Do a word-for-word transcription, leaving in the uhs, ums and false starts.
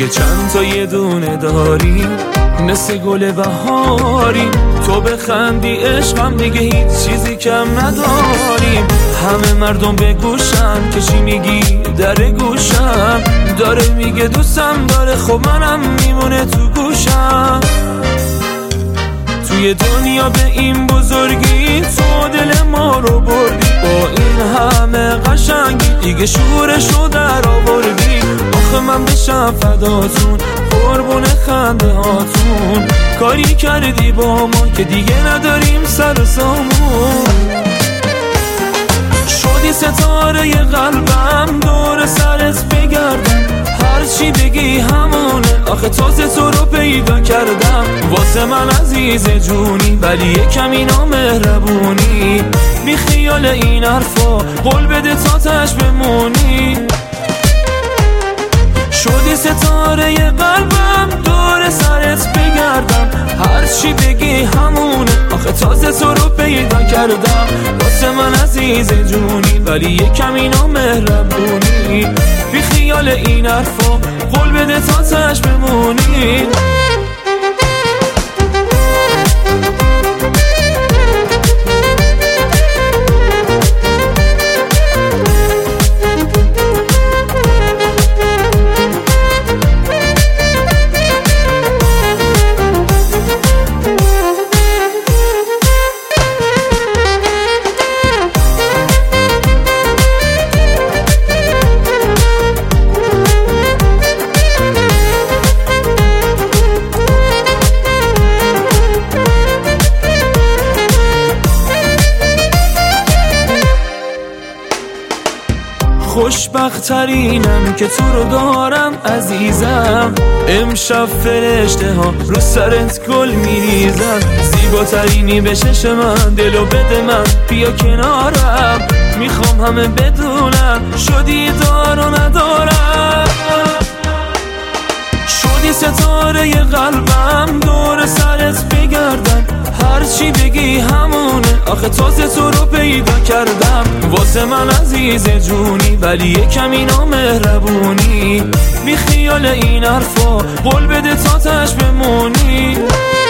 اگه چند تا یه دونه داری مثل گل بهاری، تو بخندی عشقم دیگه هیچ چیزی کم نداریم. همه مردم بگوشن که چی میگی در گوشم، داره میگه دوستم داره، خب منم میمونه تو گوشم. توی دنیا به این بزرگی تو دل ما رو بردی، با این همه قشنگی دیگه شورشو در آوردی. آخه من بشم فداتون قربون خنده هاتون، کاری کردی با ما که دیگه نداریم سر و سامون. شدی ستاره ی قلبم دور سرت بگردم، هر چی بگی همونه، آخه تازه تو رو پیدا کردم. واسه من عزیز جونی ولی یکم اینا مهربونی، بی خیال این حرفا قول بده تا تش بمونی. شدی ستاره ی قلبم دور سرت بگردم، هر چی بگی همونه، آخه تازه تو رو پیدا کردم. واسه من عزیز جونی ولی یکم اینا مهربونی، بی خیال این حرفا قول بده تا تش بمونی. خوشبخت ترینم که تو رو دارم عزیزم، امشب فرشته ها رو سرت گل میریزن. زیباترینی به چش من، دلو بده من بیا کنارم، میخوام همه بدونن شدی دار و ندارم. شدی ستاره ی قلبم دور سرت بگردم، هر چی بگی همونه، آخه تازه تو رو پیدا کردم. واسه من عزیز جونی ولی یکم اینا مهربونی، بی خیال این حرفا قول بده تا تش بمونی.